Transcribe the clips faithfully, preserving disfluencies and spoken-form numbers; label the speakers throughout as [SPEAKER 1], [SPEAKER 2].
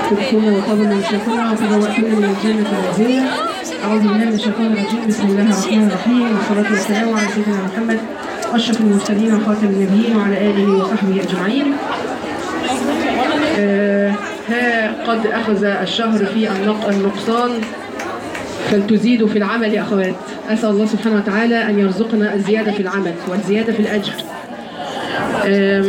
[SPEAKER 1] وطبتنا وطبنا وشفنا وتبوأتنا من الجنة العزية. أعوذ بالله من الشيطان الرجيم. بسم الله الرحمن الرحيم، والصلاة والسلام على سيدنا محمد أشرف المرسلين وخاتم النبيين وعلى آله وصحبه أجمعين. آه ها قد أخذ الشهر في النقصان فلتزيدوا في العمل يا أخوات. أسأل الله سبحانه وتعالى أن يرزقنا الزيادة في العمل والزيادة في الأجر. آه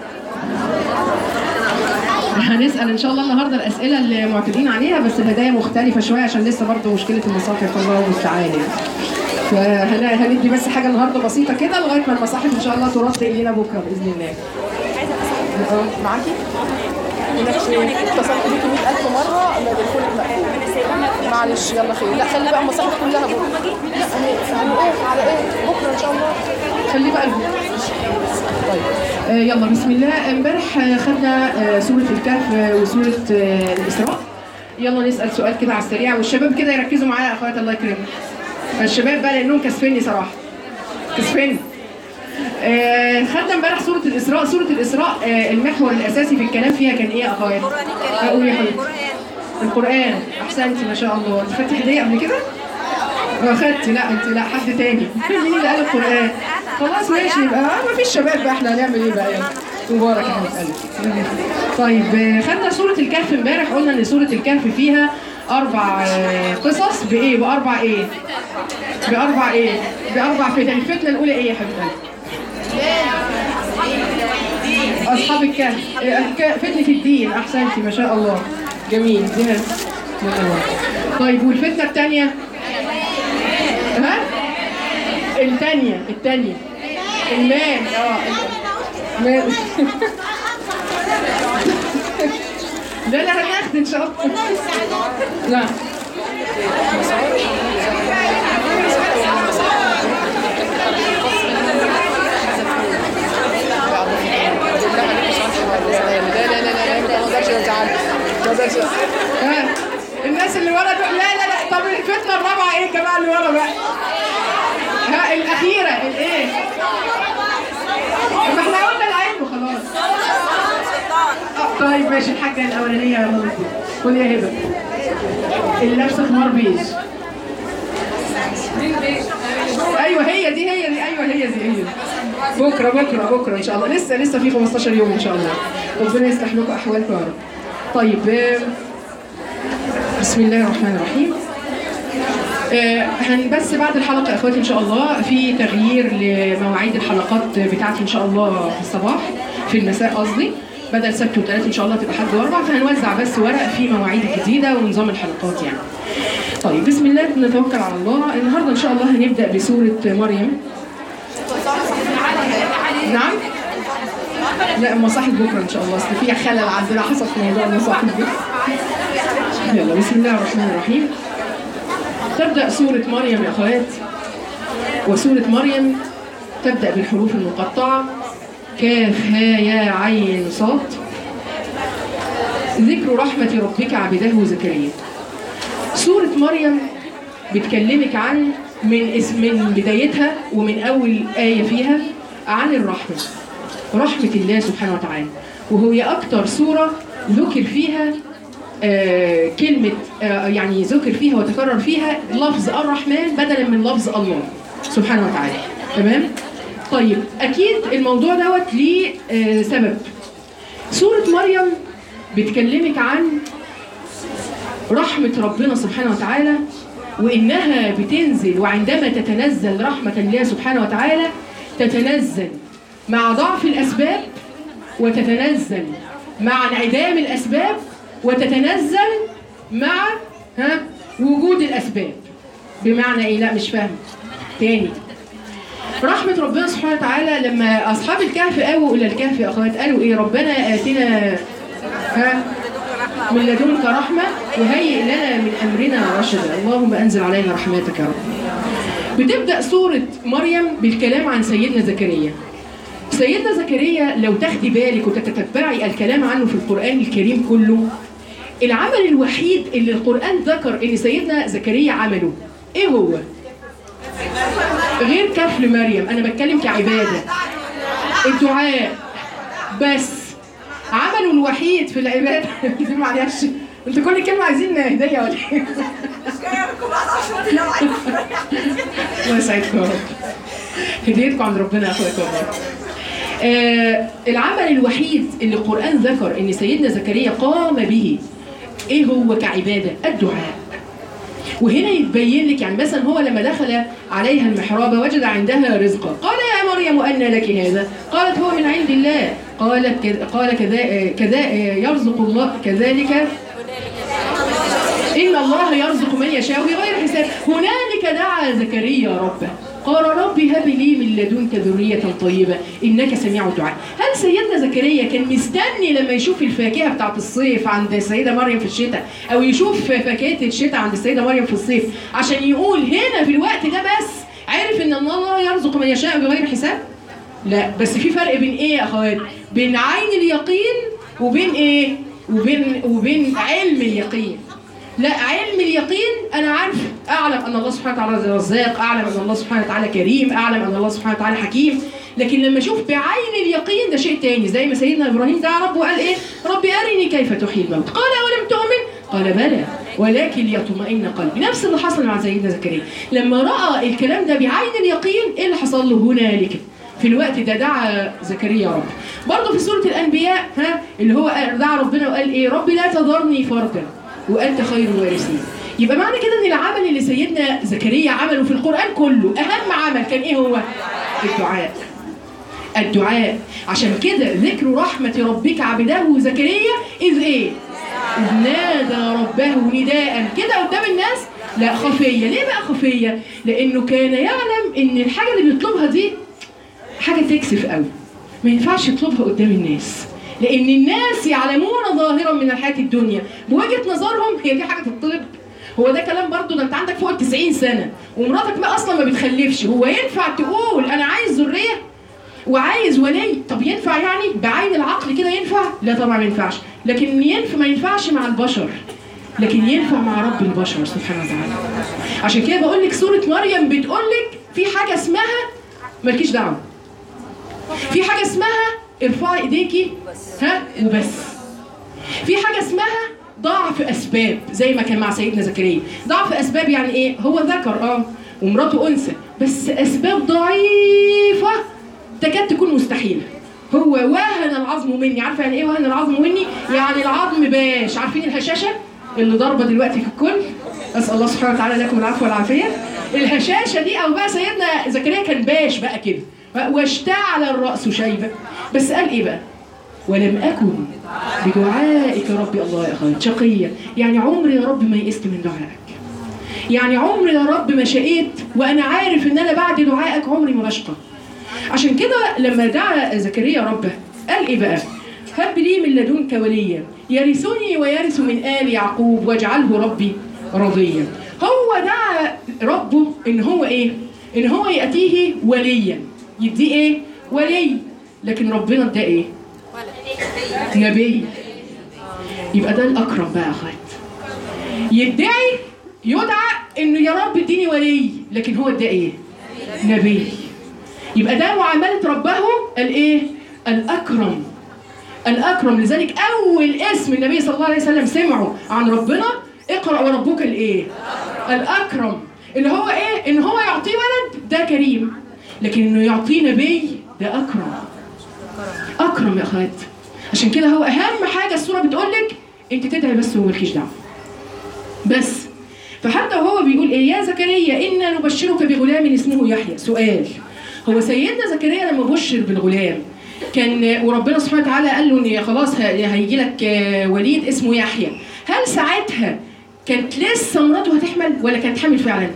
[SPEAKER 1] هنسأل إن شاء الله النهاردة الأسئلة اللي معتادين عليها، بس الهدايا مختلفة شوية عشان لسه برضه مشكلة المصاحف الله المستعان يعني. فهندي بس حاجة النهاردة بسيطة كده لغاية ما المصاحف إن شاء الله ترد إلينا بكرة بإذن الله. اه معاكي؟ اتصلت بيكي مئة ألف مرة تليفونك مقفول. معلش يلا خير. لا خلي بقى المصاحف كلها بكرة. لا هنقف على إيه؟ بكرة إن شاء الله. خلي بقى طيب آه يلا بسم الله. امبارح آه خدنا آه سورة الكهف وسورة آه الإسراء. يلا نسأل سؤال كده على السريع، والشباب كده يركزوا معايا يا أخوات الله يكرمك. الشباب بقى لأنهم كسفني صراحة. كسفني. آه خدنا امبارح سورة الإسراء. سورة الإسراء آه المحور الأساسي في الكلام فيها كان إيه يا أخوات؟ أقول يا حبيبتي. القرآن. أحسنتي ما شاء الله. أنت خدتي هدية قبل كده؟ واخدتي؟ لا انت لا حد تاني. مين اللي قال القرآن؟ خلاص ماشي يبقى ما فيش شباب بقى، احنا هنعمل ايه بقى يعني؟ مبارك يا حبيبتي. طيب خدنا سورة الكهف امبارح، قلنا ان سورة الكهف فيها أربع قصص بإيه؟ بأربع إيه؟ بأربع إيه؟ بأربع فتن. الفتنة الأولى إيه يا حبيبتي؟ أصحاب الكهف. فتنة الدين. أحسنتي ما شاء الله. جميل. جهاز. طيب والفتنة الثانية؟ ها؟ الثانية الثانية المال. اه المال. لا لا هناخد ان شاء الله. لا لا لا لا لا ما اقدرش ازعل. ما اقدرش. ها الناس اللي ورا دول. لا لا لا. طب الفتنة الرابعة ايه كمان اللي ورا بقى؟ ها الأخيرة الايه؟ ما احنا قلنا العلم وخلاص. طيب ماشي. الحاجة الأولانية يا ماما قولي يا هبة. اللي لابسة خمار بيج. ايوه هي دي هي دي ايوه هي دي هي. بكره بكره بكره ان شاء الله. لسه لسه في خمستاشر يوم ان شاء الله. ربنا يصلح لكم احوالكم يا رب. طيب بسم الله الرحمن الرحيم. آه هنبس بعد الحلقه يا اخواتي ان شاء الله في تغيير لمواعيد الحلقات بتاعتي ان شاء الله في الصباح، في المساء قصدي، بدل سبت وثلاث ان شاء الله تبقى حد واربع، فهنوزع بس ورق في مواعيد جديده ونظام الحلقات يعني. طيب بسم الله نتوكل على الله. النهارده ان شاء الله هنبدا بسوره مريم. نعم؟ لا المصاحف بكره ان شاء الله، اصل في خلل عندنا حصل في موضوع المصاحف دي. يلا بسم الله الرحمن الرحيم. تبدا سوره مريم يا اخوات، وسوره مريم تبدا بالحروف المقطعه كاف ها يا عين صاد. ذكر رحمه ربك عبده زكريا. سورة مريم بتكلمك عن من اسم من بدايتها ومن أول آية فيها عن الرحمة، رحمة الله سبحانه وتعالى، وهي أكتر سورة ذكر فيها آه كلمة آه يعني ذكر فيها وتكرر فيها لفظ الرحمن بدلا من لفظ الله سبحانه وتعالى. تمام؟ طيب أكيد الموضوع دوت ليه آه سبب. سورة مريم بتكلمك عن رحمة ربنا سبحانه وتعالى، وإنها بتنزل، وعندما تتنزل رحمة الله سبحانه وتعالى تتنزل مع ضعف الأسباب، وتتنزل مع انعدام الأسباب، وتتنزل مع ها وجود الأسباب. بمعنى إيه؟ لا مش فاهم تاني. رحمة ربنا سبحانه وتعالى لما أصحاب الكهف آووا إلى الكهف يا أخوات قالوا إيه؟ ربنا آتنا ها من لدنك رحمة وهيئ لنا من أمرنا رشدا. اللهم أنزل علينا رحمتك يا رب. بتبدأ سورة مريم بالكلام عن سيدنا زكريا. سيدنا زكريا لو تاخدي بالك وتتتبعي الكلام عنه في القرآن الكريم كله، العمل الوحيد اللي القرآن ذكر إن سيدنا زكريا عمله إيه هو؟ غير كفل مريم. أنا بتكلم كعبادة، الدعاء بس. عمله الوحيد في العبادة دي معلش انتوا كل كلمه عايزين هديه ولا ايه؟ الله يسعدكم يا رب. هديتكم عند ربنا يا اخويا كبار. آه العمل الوحيد اللي القرآن ذكر ان سيدنا زكريا قام به ايه هو كعباده؟ الدعاء. وهنا يتبين لك يعني مثلا هو لما دخل عليها المحراب وجد عندها رزقا، قال يا مريم أنى لك هذا؟ قالت هو من عند الله. قالت قال كذا كذا يرزق الله كذلك إن الله يرزق من يشاء بغير حساب. هنالك دعا زكريا ربه قال رب هب لي من لدنك ذرية طيبة إنك سميع الدعاء. هل سيدنا زكريا كان مستني لما يشوف الفاكهة بتاعت الصيف عند السيدة مريم في الشتاء أو يشوف فاكهة الشتاء عند السيدة مريم في الصيف عشان يقول هنا في الوقت ده بس عرف إن الله يرزق من يشاء بغير حساب؟ لا، بس في فرق بين إيه يا أخوات؟ بين عين اليقين وبين إيه؟ وبين وبين علم اليقين. لا، علم اليقين انا عارف اعلم ان الله سبحانه وتعالى رزاق، اعلم ان الله سبحانه وتعالى كريم، اعلم ان الله سبحانه وتعالى حكيم، لكن لما اشوف بعين اليقين ده شيء تاني. زي ما سيدنا ابراهيم دعا ربه وقال ايه؟ ربي ارني كيف تحيي الموت. قال اولم تؤمن؟ قال بلى ولكن ليطمئن قلبي. نفس اللي حصل مع سيدنا زكريا لما راى الكلام ده بعين اليقين. ايه اللي حصل له هنالك؟ في الوقت ده دعا زكريا رب. برضه في سوره الانبياء ها اللي هو دعا ربنا وقال ايه؟ ربي لا تذرني فردا وأنت خير الوارثين. يبقى معنى كده ان العمل اللي سيدنا زكريا عمله في القرآن كله اهم عمل كان ايه هو؟ الدعاء. الدعاء. عشان كده ذكر رحمة ربك عبده زكريا إذ ايه؟ إذ نادى ربه نداء كده قدام الناس؟ لا، خفية. ليه بقى خفية؟ لأنه كان يعلم ان الحاجة اللي بيطلبها دي حاجة تكسف قوي، ما ينفعش يطلبها قدام الناس، لأن الناس يعلمون ظاهرا من الحياة الدنيا بوجهة نظرهم هي دي حاجة تطلب. هو ده كلام برضه؟ ده انت عندك فوق التسعين سنة ومراتك ما اصلا ما بتخلفش، هو ينفع تقول انا عايز ذرية وعايز ولي؟ طب ينفع يعني بعين العقل كده ينفع؟ لا طبعا ما ينفعش. لكن ينفع ما ينفعش مع البشر، لكن ينفع مع رب البشر سبحانه وتعالى. عشان كده بقول لك سورة مريم بتقول لك في حاجة اسمها مالكيش دعوة، في حاجة اسمها ارفعي ايديكي ها وبس، في حاجة اسمها ضعف اسباب زي ما كان مع سيدنا زكريا. ضعف اسباب يعني ايه؟ هو ذكر اه ومراته انثى بس اسباب ضعيفة تكاد تكون مستحيلة. هو وهن العظم مني. عارفه يعني ايه وهن العظم مني؟ يعني العظم باش. عارفين الهشاشة اللي ضاربة دلوقتي في الكل؟ اسال الله سبحانه وتعالى لكم العفو والعافية. الهشاشة دي او بقى سيدنا زكريا كان باش بقى كده واشتعل الرأس شيبة. بس قال ايه بقى؟ ولم أكن بدعائك ربي. الله يا أخوات شقية. يعني عمري يا رب ما يئست من دعائك، يعني عمري يا رب ما شقيت وأنا عارف إن أنا بعد دعائك عمري ما بشقى. عشان كده لما دعا زكريا ربه قال إيه بقى؟ هب لي من لدنك وليا يرثني ويرث من آل يعقوب واجعله ربي رضيا. هو دعا ربه إن هو إيه؟ إن هو يأتيه وليا، يديه إيه؟ ولي. لكن ربنا اداه إيه؟ نبي. يبقى ده الأكرم بقى يا أخوات. يدعي يدعى إنه يا رب اديني ولي، لكن هو اداه إيه؟ نبي. يبقى ده معاملة ربه الإيه؟ الأكرم. الأكرم. لذلك أول اسم النبي صلى الله عليه وسلم سمعه عن ربنا اقرأ وربك الإيه؟ الأكرم. اللي هو إيه؟ إن هو يعطيه ولد ده كريم، لكن إنه يعطيه نبي ده أكرم. أكرم يا أخوات. عشان كده هو أهم حاجة السورة بتقولك أنت تدعي بس ومالكيش دعوة بس. فحتى وهو بيقول إيه؟ يا زكريا إنا نبشرك بغلام اسمه يحيى. سؤال: هو سيدنا زكريا لما بشر بالغلام كان وربنا سبحانه وتعالى قال له إن خلاص هيجي لك وليد اسمه يحيى، هل ساعتها كانت لسه مراته هتحمل ولا كانت حمل فعلا؟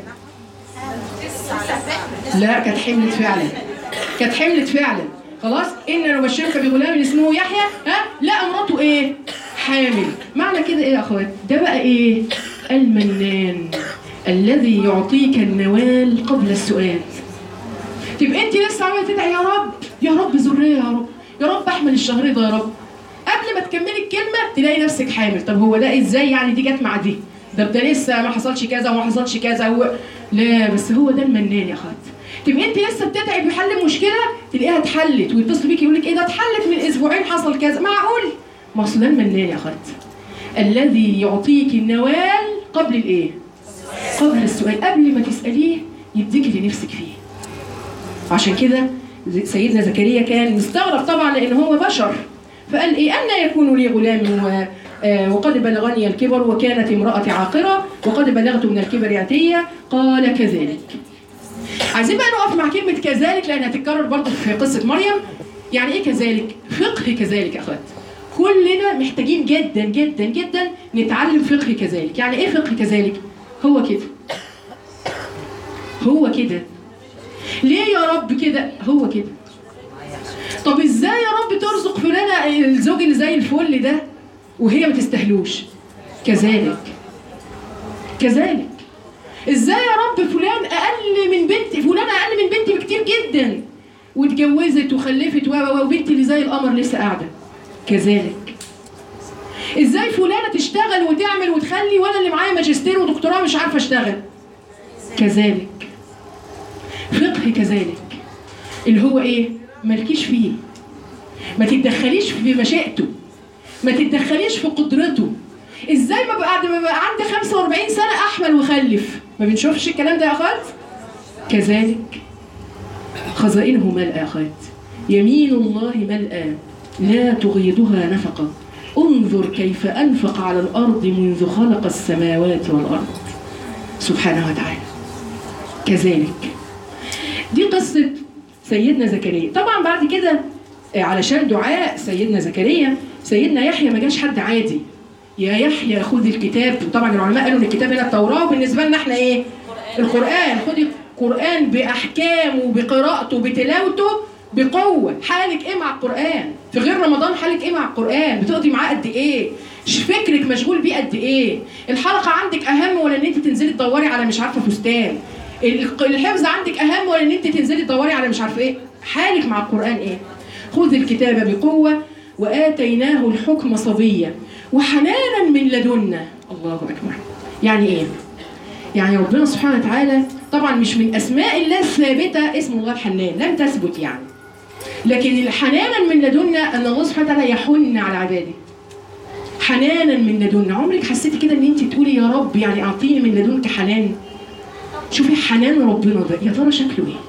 [SPEAKER 1] لا، كانت حملت فعلا. كانت حملت فعلا. خلاص إنا نبشرك بغلام اسمه يحيى. ها لا مراته ايه؟ حامل. معنى كده ايه يا اخوات؟ ده بقى ايه؟ المنان الذي يعطيك النوال قبل السؤال. تبقى انت لسه عماله تدعي يا رب يا رب ذريه يا رب يا رب احمل الشهر ده يا رب، قبل ما تكملي الكلمه تلاقي نفسك حامل. طب هو ده ازاي يعني؟ دي جت مع دي، ده ده لسه ما حصلش كذا وما حصلش كذا و... لا بس هو ده المنان يا اخوات. تبقى انت لسه بتدعي بحل مشكله تلاقيها اتحلت ويتصل بيكي يقول لك ايه ده اتحلت من اسبوعين حصل كذا. معقول؟ ما اصل ده المنان يا اخوات. الذي يعطيك النوال قبل الايه؟ قبل السؤال، قبل ما تسأليه يديك اللي نفسك فيه. عشان كده سيدنا زكريا كان مستغرب طبعا لان هو بشر، فقال ايه؟ أن يكون لي غلام و وقد بلغني الكبر وكانت امرأتي عاقرة وقد بلغت من الكبر عتية. قال كذلك. عايزين بقى نقف مع كلمة كذلك لأنها هتتكرر برضه في قصة مريم. يعني إيه كذلك؟ فقه كذلك يا أخوات. كلنا محتاجين جدا جدا جدا نتعلم فقه كذلك. يعني إيه فقه كذلك؟ هو كده. هو كده. ليه يا رب كده؟ هو كده. طب إزاي يا رب ترزق فلانة الزوج اللي زي الفل ده وهي ما تستهلوش؟ كذلك. كذلك. ازاي يا رب فلان اقل من بنتي، فلانه اقل من بنتي بكتير جدا واتجوزت وخلفت و وبنتي اللي زي القمر لسه قاعده؟ كذلك. ازاي فلانه تشتغل وتعمل وتخلي وانا اللي معايا ماجستير ودكتوراه مش عارفه اشتغل؟ كذلك. فقه كذلك اللي هو ايه؟ مالكيش فيه، ما تتدخليش في مشيئته، ما تتدخليش في قدرته. ازاي ما بعد ما بقى عندي خمسة وأربعين سنه احمل وخلف؟ ما بنشوفش الكلام ده يا اخوات؟ كذلك. خزائنه ملأى يا اخوات، يمين الله ملأى لا تغيضها نفقه، انظر كيف انفق على الارض منذ خلق السماوات والارض سبحانه وتعالى. كذلك. دي قصه سيدنا زكريا. طبعا بعد كده علشان دعاء سيدنا زكريا، سيدنا يحيى ما جاش حد عادي. يا يحيى خذ الكتاب. طبعا العلماء قالوا ان الكتاب هنا التوراه، وبالنسبه لنا احنا ايه؟ القران. خذ القران باحكامه بقراءته بتلاوته بقوه. حالك ايه مع القران؟ في غير رمضان حالك ايه مع القران؟ بتقضي معاه قد ايه؟ فكرك مشغول بيه قد ايه؟ الحلقه عندك اهم ولا ان انت تنزلي تدوري على مش عارفه فستان؟ الحفظ عندك اهم ولا ان انت تنزلي تدوري على مش عارفه ايه؟ حالك مع القران ايه؟ خذ الكتاب بقوه واتيناه الحكم صبيا وحنانا من لدنا. الله اكبر. يعني ايه؟ يعني ربنا سبحانه وتعالى طبعا مش من اسماء الله الثابته اسم الله الحنان، لم تثبت يعني. لكن حنانا من لدنا ان الله سبحانه وتعالى يحن على عباده. حنانا من لدنا. عمرك حسيتي كده ان انت تقولي يا رب يعني اعطيني من لدنك حنان؟ شوفي حنان ربنا ده يا ترى شكله ايه؟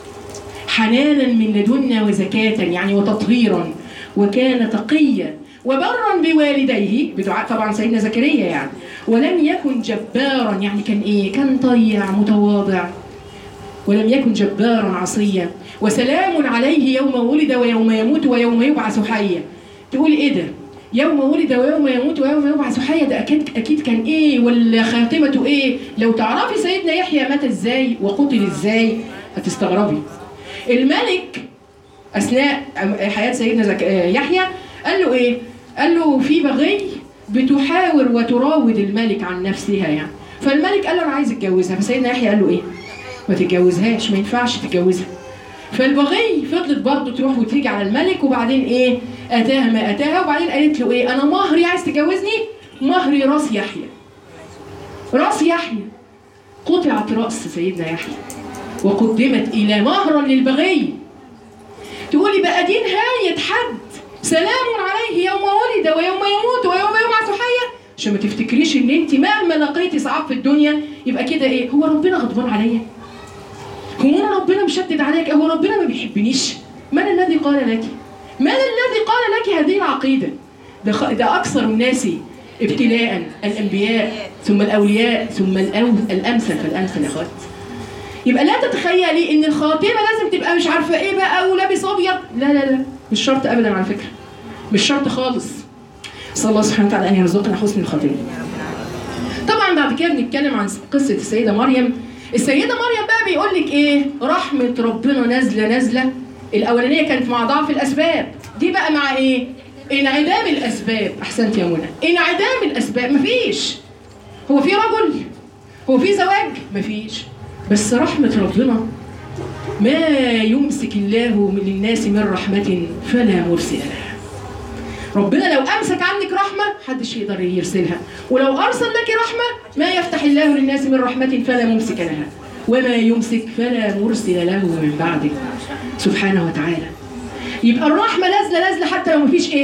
[SPEAKER 1] حنانا من لدنا وزكاة يعني وتطهيرا وكان تقيا وبرا بوالديه بدعاء طبعا سيدنا زكريا يعني، ولم يكن جبارا يعني كان ايه؟ كان طيع متواضع، ولم يكن جبارا عصيا، وسلام عليه يوم ولد ويوم يموت ويوم يبعث حيا. تقولي ايه ده؟ يوم ولد ويوم يموت ويوم يبعث حيا، ده اكيد اكيد كان ايه؟ ولا خاتمته ايه؟ لو تعرفي سيدنا يحيى مات ازاي وقتل ازاي هتستغربي. الملك اثناء حياه سيدنا زك... يحيى قال له ايه؟ قال له في بغي بتحاور وتراود الملك عن نفسها يعني، فالملك قال له انا عايز اتجوزها، فسيدنا يحيى قال له ايه؟ ما تتجوزهاش، ما ينفعش تتجوزها. فالبغي فضلت برضه تروح وتيجي على الملك، وبعدين ايه؟ اتاها ما اتاها، وبعدين قالت له ايه؟ انا مهري عايز تجوزني؟ مهري راس يحيى. راس يحيى. قطعت راس سيدنا يحيى وقدمت الى مهرا للبغي. تقولي بقى دي نهايه حد، سلام عليه يوم ولد ويوم يموت ويوم يبعث حيا، عشان ما تفتكريش ان انت مهما لقيتي صعاب في الدنيا يبقى كده ايه؟ هو ربنا غضبان عليا؟ هو انا ربنا مشدد عليك؟ هو ربنا ما بيحبنيش؟ من الذي قال لك؟ من الذي قال لك هذه العقيده؟ ده خ... ده اكثر الناس ابتلاء الانبياء ثم الاولياء ثم الأو... الامثل فالامثل يا اخوات. يبقى لا تتخيلي ان الخاتمه لازم تبقى مش عارفه ايه بقى ولابس ابيض، لا لا لا مش شرط ابدا على فكره، مش شرط خالص. صلى الله سبحانه وتعالى ان يرزقنا حسن الخاتمه. طبعا بعد كده بنتكلم عن قصه السيده مريم. السيده مريم بقى بيقول لك ايه؟ رحمه ربنا نازله نازله. الاولانيه كانت مع ضعف الاسباب، دي بقى مع ايه؟ انعدام الاسباب. احسنت يا منى. انعدام الاسباب، مفيش. هو في رجل؟ هو في زواج؟ مفيش. بس رحمه ربنا ما يمسك الله للناس من رحمه فلا مرسل لها. ربنا لو امسك عنك رحمه محدش يقدر يرسلها، ولو ارسل لك رحمه ما يفتح الله للناس من رحمه فلا ممسك لها وما يمسك فلا مرسل له من بعده سبحانه وتعالى. يبقى الرحمه نازله نازله حتى لو مفيش ايه؟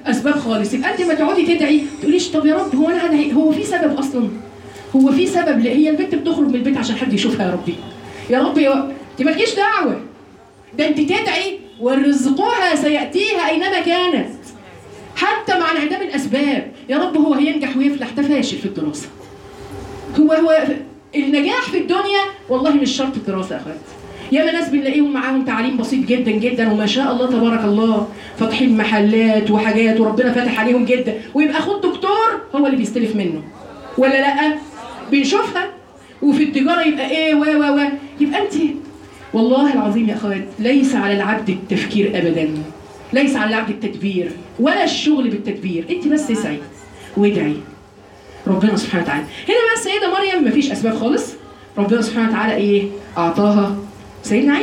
[SPEAKER 1] اسباب خالص. يبقى انت ما تقعدي تدعي تقوليش طب يا رب هو انا هدعي، هو في سبب اصلا؟ هو في سبب؟ ل- هي البنت بتخرج من البيت عشان حد يشوفها يا ربي؟ يا رب يا رب انت مالكيش دعوه، ده انت تدعي ورزقها سياتيها اينما كانت، حتى مع انعدام الاسباب. يا رب هو هينجح ويفلح، ده فاشل في الدراسه. هو هو النجاح في الدنيا والله مش شرط الدراسه يا اخوات. ياما ناس بنلاقيهم معاهم تعليم بسيط جدا جدا وما شاء الله تبارك الله، فاتحين محلات وحاجات وربنا فاتح عليهم جدا، ويبقى اخد دكتور هو اللي بيستلف منه، ولا لا؟ بنشوفها. وفي التجاره يبقى ايه و و و يبقى انت والله العظيم يا اخوات ليس على العبد التفكير ابدا، ليس على العبد التدبير ولا الشغل بالتدبير، انت بس اسعي وادعي ربنا سبحانه وتعالى. هنا بقى السيده مريم مفيش اسباب خالص، ربنا سبحانه وتعالى ايه؟ اعطاها سيدنا